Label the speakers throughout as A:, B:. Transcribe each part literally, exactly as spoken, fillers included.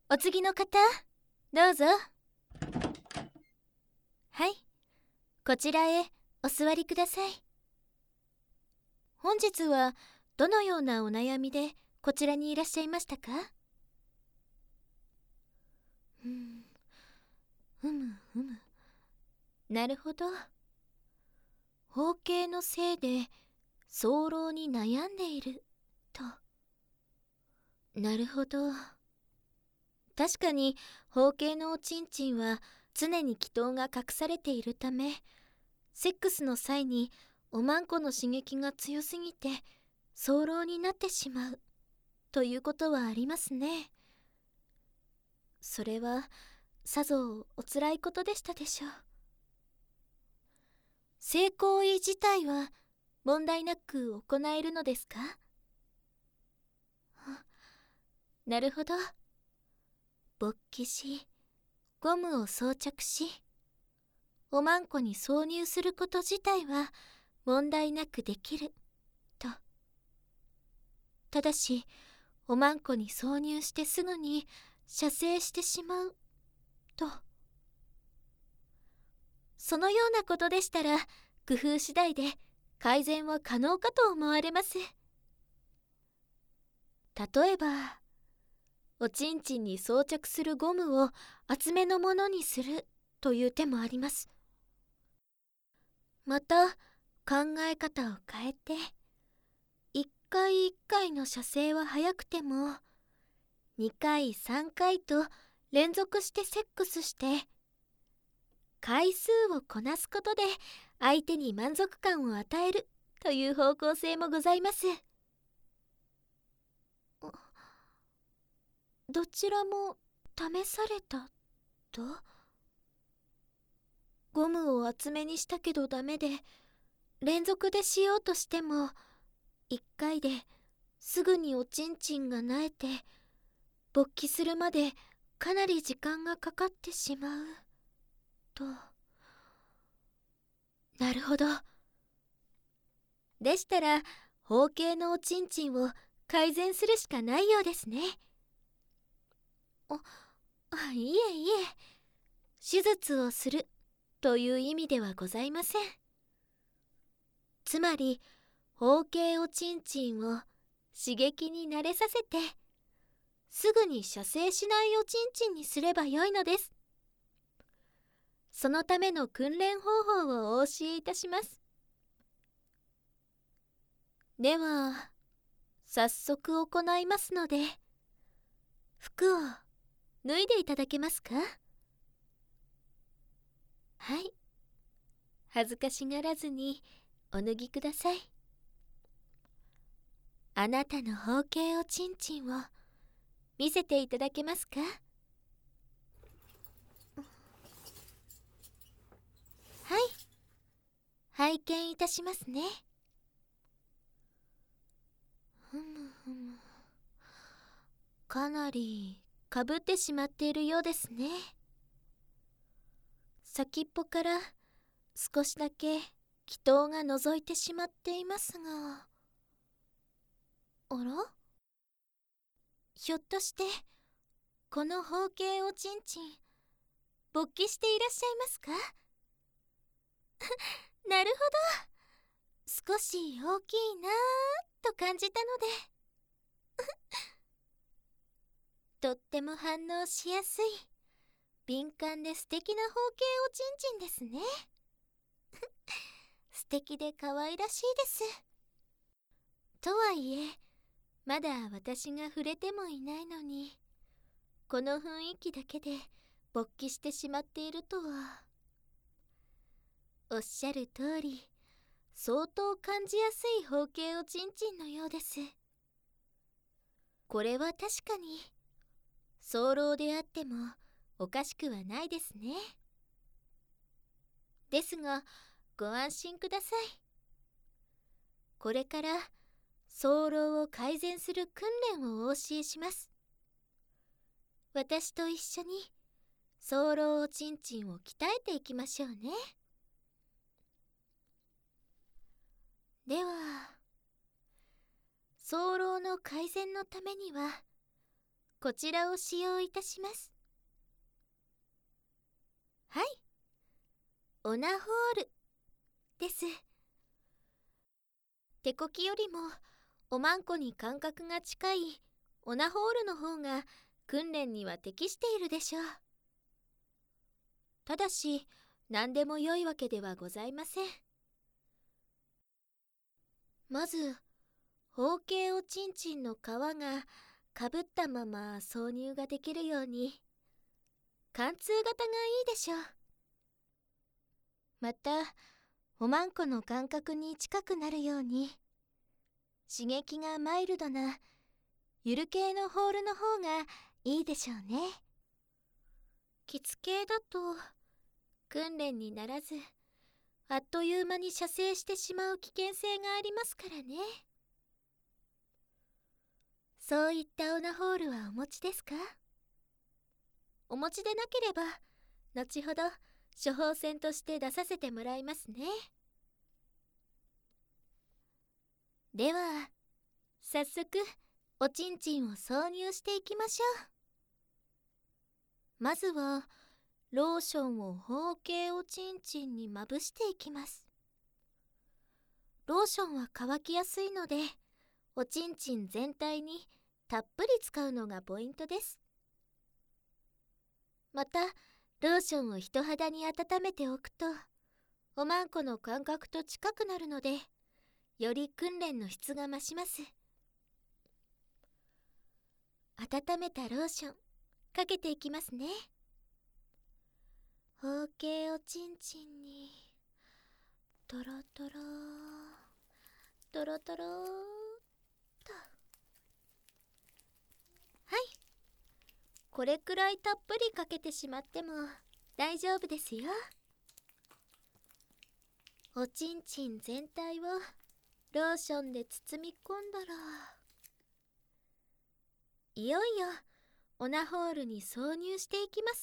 A: お次の方、どうぞ。はい、こちらへお座りください。本日はどのようなお悩みでこちらにいらっしゃいましたか？うん、ふむふむ。なるほど。包茎のせいで早漏に悩んでいると。なるほど。確かに包茎のおちんちんは常に気筒が隠されているため、セックスの際におまんこの刺激が強すぎて早漏になってしまうということはありますね。それはさぞおつらいことでしたでしょう。性行為自体は問題なく行えるのですか？あ、なるほど。勃起し、ゴムを装着し、おまんこに挿入すること自体は問題なくできると。ただし、おまんこに挿入してすぐに射精してしまうと。そのようなことでしたら、工夫次第で改善は可能かと思われます。例えば、おちんちんに装着するゴムを厚めのものにするという手もあります。また、考え方を変えて、一回一回の射精は早くても、二回三回と連続してセックスして、回数をこなすことで相手に満足感を与えるという方向性もございます。どちらも試されたと？ゴムを厚めにしたけどダメで、連続でしようとしても一回ですぐにおちんちんがなえて、勃起するまでかなり時間がかかってしまうと。なるほど。でしたら包茎のおちんちんを改善するしかないようですね。あ、いえいえ、手術をするという意味ではございません。つまり包茎おちんちんを刺激に慣れさせて、すぐに射精しないおちんちんにすればよいのです。そのための訓練方法をお教えいたします。では早速行いますので、服を脱いでいただけますか？はい、恥ずかしがらずにお脱ぎください。あなたの包茎おちんちんを見せていただけますか？はい、拝見いたしますね。ふむふむ、かなりかぶってしまっているようですね。先っぽから少しだけ気筒が覗いてしまっていますが、あら？ひょっとしてこの包茎おちんちん勃起していらっしゃいますか？なるほど、少し大きいなぁと感じたのでとっても反応しやすい敏感で素敵な包茎おちんちんですね。素敵で可愛らしいです。とはいえ、まだ私が触れてもいないのに、この雰囲気だけで勃起してしまっているとは。おっしゃる通り、相当感じやすい包茎おちんちんのようです。これは確かに早漏であってもおかしくはないですね。ですがご安心ください。これから早漏を改善する訓練をお教えします。私と一緒に早漏おちんちんを鍛えていきましょうね。では、早漏の改善のためにはこちらを使用いたします。はい、オナホールです。手こきよりもおまんこに感覚が近いオナホールの方が訓練には適しているでしょう。ただし何でも良いわけではございません。まず包茎おちんちんの皮がかぶったまま挿入ができるように貫通型がいいでしょう。またおまんこの感覚に近くなるように刺激がマイルドなゆる系のホールの方がいいでしょうね。きつ系だと訓練にならずあっという間に射精してしまう危険性がありますからね。そういったオナホールはお持ちですか？お持ちでなければ後ほど処方箋として出させてもらいますね。では早速おちんちんを挿入していきましょう。まずはローションを包茎おちんちんにまぶしていきます。ローションは乾きやすいのでおちんちん全体にたっぷり使うのがポイントです。またローションを人肌に温めておくとおまんこの感覚と近くなるのでより訓練の質が増します。温めたローションかけていきますね。包茎おちんちんにトロトロトロトローと。はい、これくらいたっぷりかけてしまっても大丈夫ですよ。おちんちん全体をローションで包み込んだらいよいよオナホールに挿入していきます。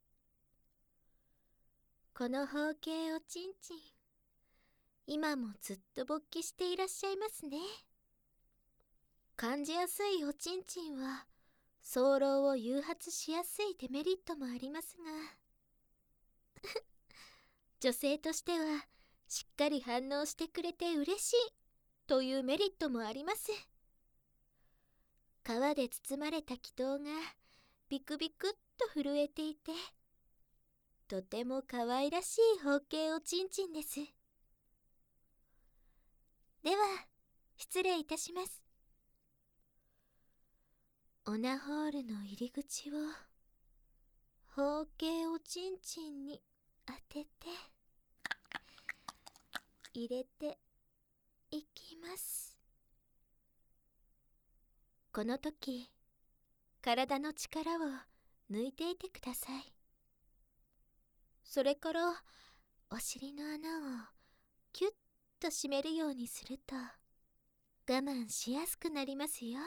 A: この包茎おちんちん今もずっと勃起していらっしゃいますね。感じやすいおちんちんは早漏を誘発しやすいデメリットもありますが女性としてはしっかり反応してくれて嬉しいというメリットもあります。皮で包まれた気筒がビクビクっと震えていてとても可愛らしい包茎おちんちんです。では失礼いたします。オナホールの入り口を包茎おちんちんに当てて入れていきます。この時体の力を抜いていてください。それからお尻の穴をキュッと締めるようにすると我慢しやすくなりますよ。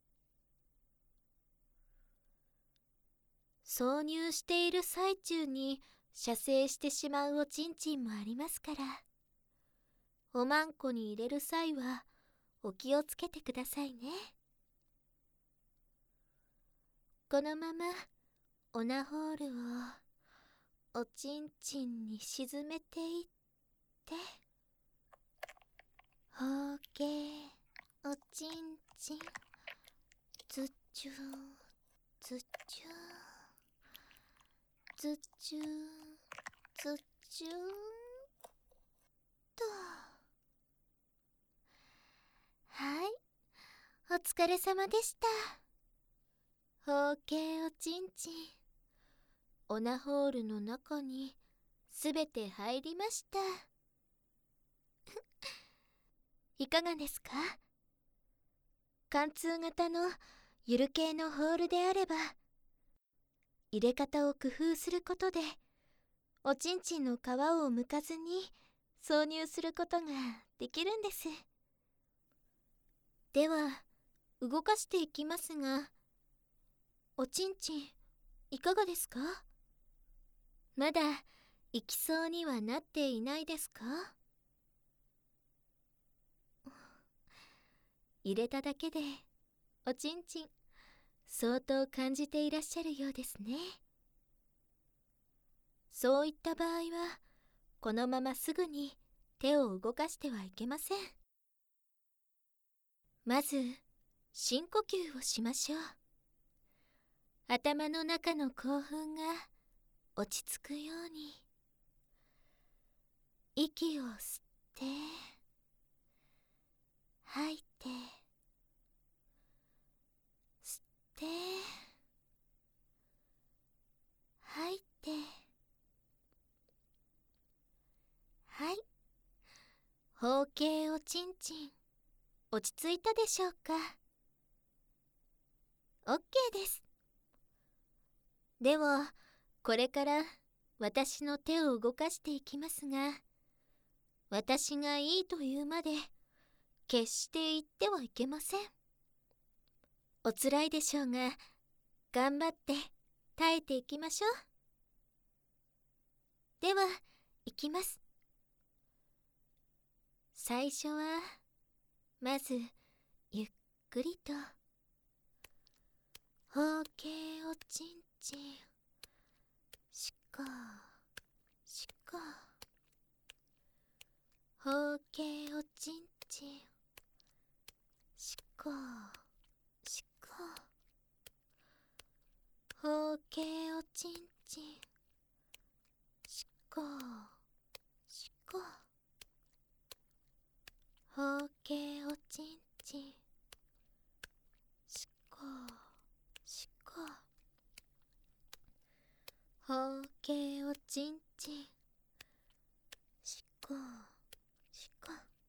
A: 挿入している最中に射精してしまうおちんちんもありますからおまんこに入れる際はお気をつけてくださいね。このままオナホールをおちんちんに沈めていって包茎おちんちんずっちゅーずっちゅーずっちゅーずっちゅーと。はい、お疲れ様でした。包茎おちんちんオナホールの中にすべて入りましたいかがですか？貫通型のゆる系のホールであれば入れ方を工夫することでおちんちんの皮を剥かずに挿入することができるんです。では動かしていきますがおちんちんいかがですか？まだいきそうにはなっていないですか？入れただけでおちんちん相当感じていらっしゃるようですね。そういった場合は、このまますぐに手を動かしてはいけません。まず、深呼吸をしましょう。頭の中の興奮が落ち着くように。息を吸って、吐いて、吸って、吐いて、はい。包茎おちんちん、落ち着いたでしょうか。オッケーです。では、これから私の手を動かしていきますが、私がいいというまで決して言ってはいけません。おつらいでしょうが、頑張って耐えていきましょう。では、いきます。最初はまずゆっくりと包茎おちんちん、しこしこ、包茎おちんちん、しこしこ、包茎おちんちん、しこしこ、包茎おちんちん、しこしこ、包茎おちんちん、しこしこ。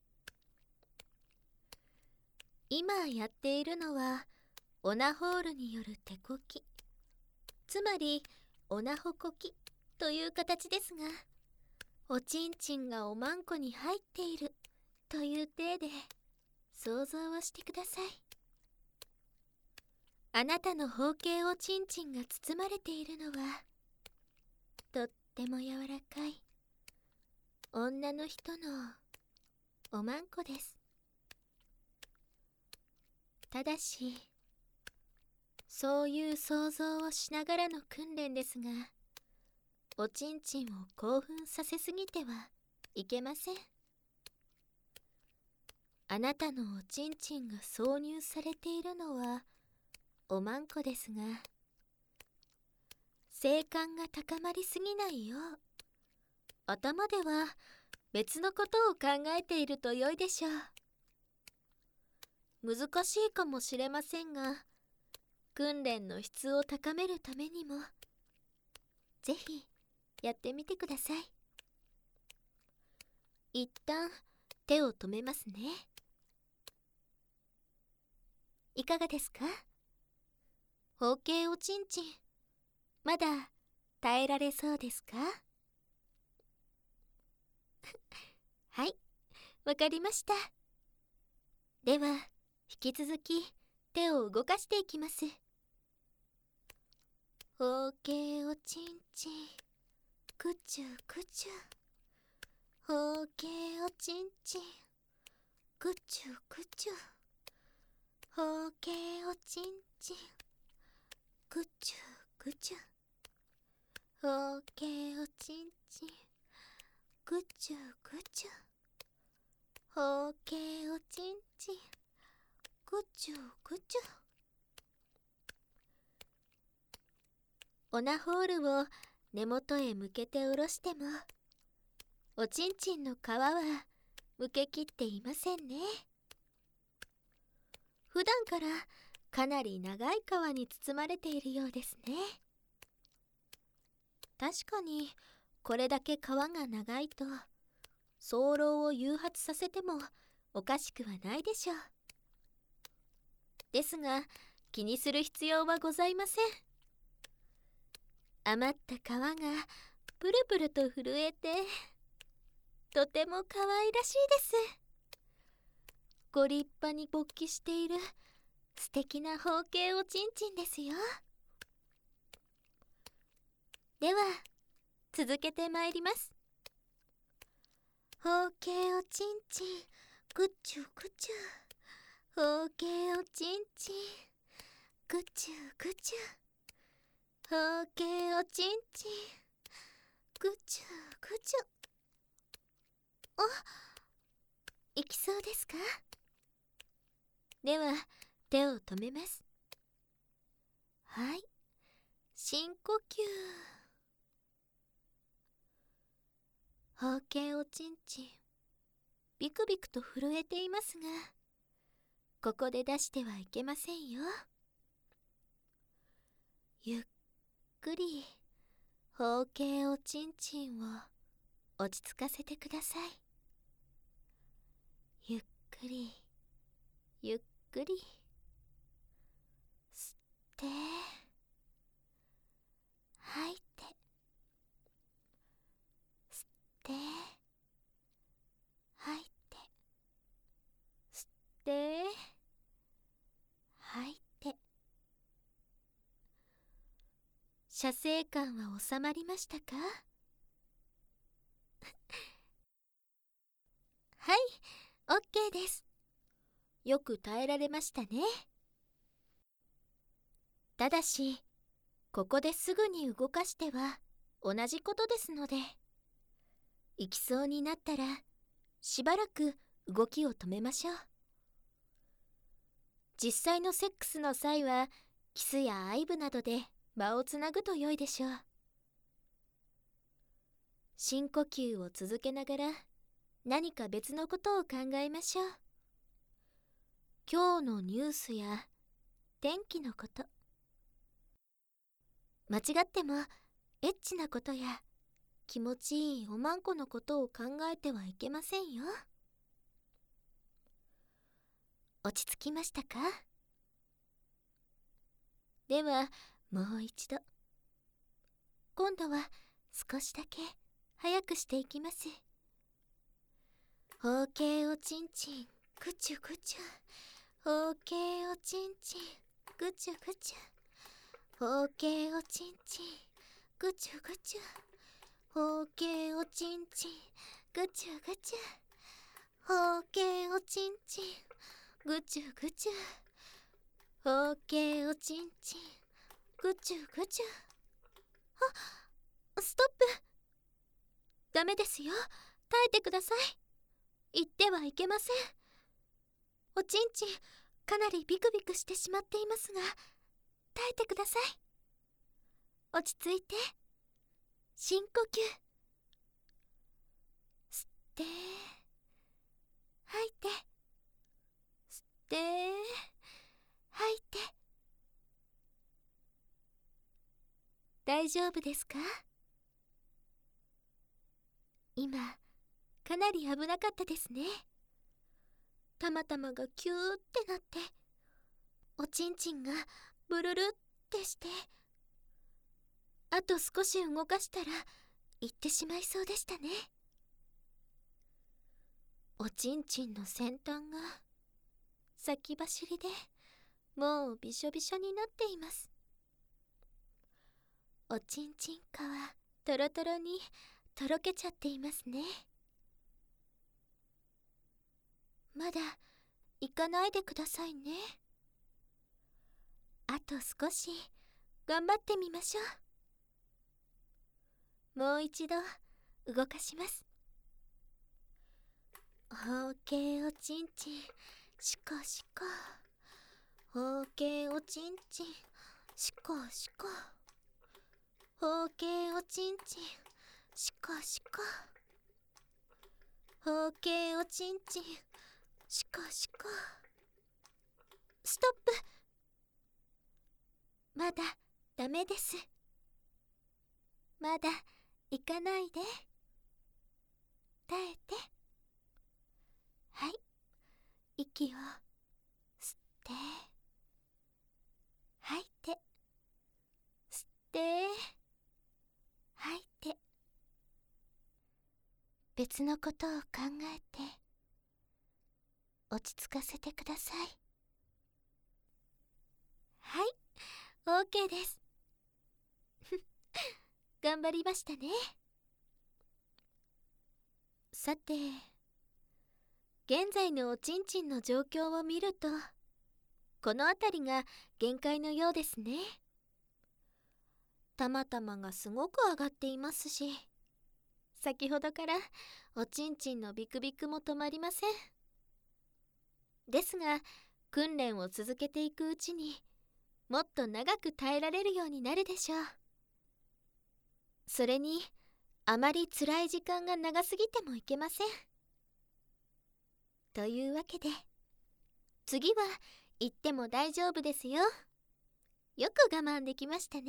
A: 今やっているのはオナホールによる手こき、つまりオナホこきという形ですが、おちんちんがおまんこに入っているという体で想像をしてください。あなたの包茎おちんちんが包まれているのはとっても柔らかい女の人のおまんこです。ただし、そういう想像をしながらの訓練ですが、おちんちんを興奮させすぎてはいけません。あなたのおちんちんが挿入されているのはおまんこですが、性感が高まりすぎないよう、頭では別のことを考えていると良いでしょう。難しいかもしれませんが、訓練の質を高めるためにもぜひやってみてください。一旦手を止めますね。いかがですか？包茎おちんちん、まだ耐えられそうですか？はい、わかりました。では、引き続き手を動かしていきます。包茎おちんちん、くちゅくちゅ。包茎おちんちん、くちゅくちゅ。包茎おちんちん、くちゅくちゅ。包茎おちんちん、くちゅくちゅ。包茎おちんちん、くちゅくちゅ。オナホールを根元へ向けて下ろしても、おちんちんの皮はむけきっていませんね。普段からかなり長い皮に包まれているようですね。確かにこれだけ皮が長いと早漏を誘発させてもおかしくはないでしょう。ですが気にする必要はございません。余った皮がプルプルと震えてとても可愛らしいです。ご立派に勃起している素敵な包茎おちんちんですよ。では続けてまいります。包茎おちんちん、ぐちゅぐちゅ。包茎おちんちん、 ぐちゅぐちゅ、ほうけいおちんちん、ぐちゅぐちゅ。あ、いきそうですか？では手を止めます。はい、深呼吸。ほうけいおちんちん、ビクビクと震えていますが、ここで出してはいけませんよ。ゆっくりほうけいおちんちんを落ち着かせてください。ゆっくりゆっくり吸って吐いて、吸って吐いて、吸って吐いて。射精感は収まりましたか？はい、オッケーです。よく耐えられましたね。ただし、ここですぐに動かしては同じことですので、行きそうになったらしばらく動きを止めましょう。実際のセックスの際はキスや愛撫などで間をつなぐと良いでしょう。深呼吸を続けながら何か別のことを考えましょう。今日のニュースや天気のこと、間違ってもエッチなことや気持ちいいおまんこのことを考えてはいけませんよ。落ち着きましたか？ではもう一度。今度は少しだけ早くしていきます。ほうけいおちんちん、ぐちゅぐちゅ。ほうけいおちんちん、ぐちゅぐちゅ。ほうけいおちんちん、ぐちゅぐちゅ。ほうけいおちんちん、ぐちゅぐちゅ。ほうけいおちんちん、ぐちゅぐちゅ。ほうけいおちんちん、ぐちゅぐちゅ。あ、ストップ。ダメですよ。耐えてください。言ってはいけません。おちんちんかなりビクビクしてしまっていますが、耐えてください。落ち着いて深呼吸。吸って吐いて、吸って吐いて。大丈夫ですか？今かなり危なかったですね。たまたまがキューってなっておちんちんがブルルってして、あと少し動かしたら行ってしまいそうでしたね。おちんちんの先端が先走りでもうびしょびしょになっています。おちんちん皮トロトロにとろけちゃっていますね。まだ行かないでくださいね。あと少し頑張ってみましょう。もう一度動かします。ほうけいおちんちん、しこしこ。ほうけいおちんちん、しこしこ。ほうけいおちんちん、しこしこ。ほうけいおちんちん、しこしこ。ストップ。まだダメです。まだ行かないで。耐えて。はい、息を吸って吐いて、吸って吐いて。別のことを考えて落ち着かせてください。はい、オーケー です。頑張りましたね。さて、現在のおちんちんの状況を見るとこの辺りが限界のようですね。たまたまがすごく上がっていますし、先ほどからおちんちんのビクビクも止まりません。ですが訓練を続けていくうちにもっと長く耐えられるようになるでしょう。それにあまり辛い時間が長すぎてもいけません。というわけで次は行っても大丈夫ですよ。よく我慢できましたね。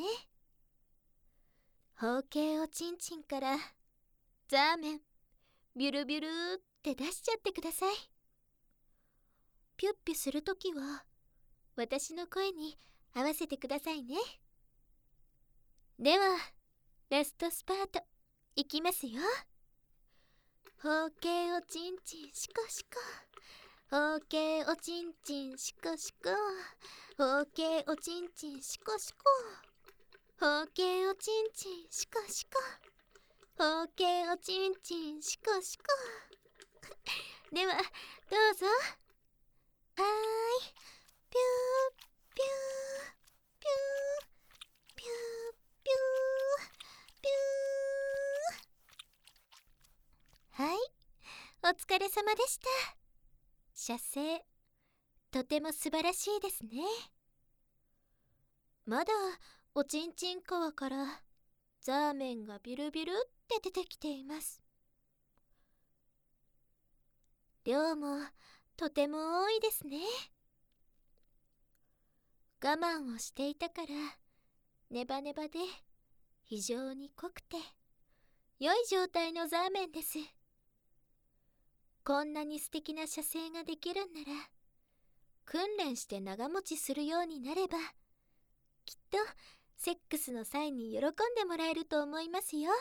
A: 包茎おちんちんからザーメンビュルビュルって出しちゃってください。ピュッピュするときは私の声に合わせてくださいね。ではラストスパートいきますよ。包茎おちんちんシコシコ、包茎おちんちんシコシコ、包茎おちんちんシコシコ、包茎おちんちんシコシコ、包茎おちんちんシコシコではどうぞ。はーい、ピューピューピューピューピューピュー。はい、お疲れ様でした。射精とても素晴らしいですね。まだおちんちん皮からザーメンがビルビルって出てきています。量もとても多いですね。我慢をしていたからネバネバで非常に濃くて良い状態のザーメンです。こんなに素敵な射精ができるんなら訓練して長持ちするようになればきっとセックスの際に喜んでもらえると思いますよ。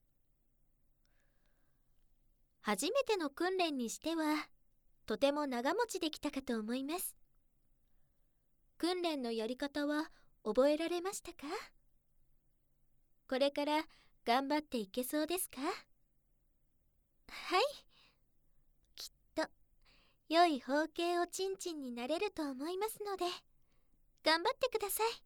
A: 初めての訓練にしてはとても長持ちできたかと思います。訓練のやり方は覚えられましたか？これから頑張っていけそうですか？はい、きっと良い包茎おちんちんになれると思いますので頑張ってください。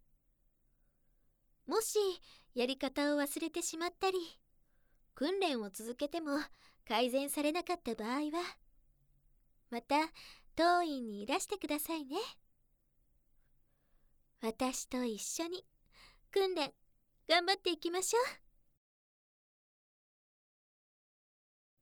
A: もしやり方を忘れてしまったり訓練を続けても改善されなかった場合はまた当院にいらしてくださいね。私と一緒に訓練頑張っていきましょう。